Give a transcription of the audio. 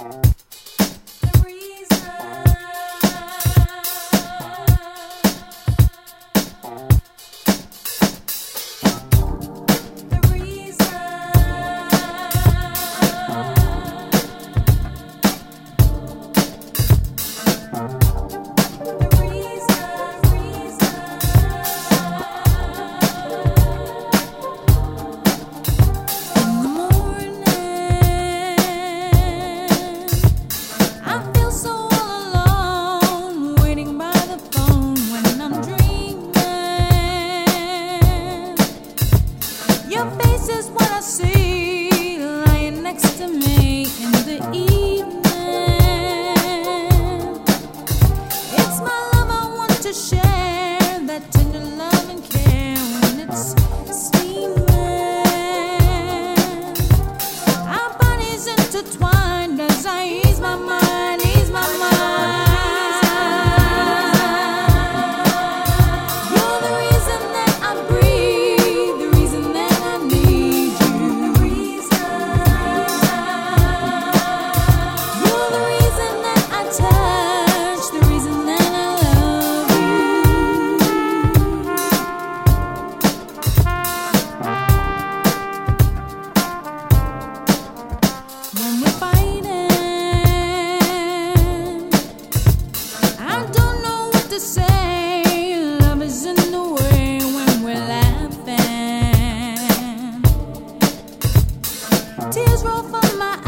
Your face is what I see lying next to me in the evening. It's my love I want to share, that tender love and care when it's steaming. Our bodies intertwined as I ease my mind, ease my mind. Tears roll from my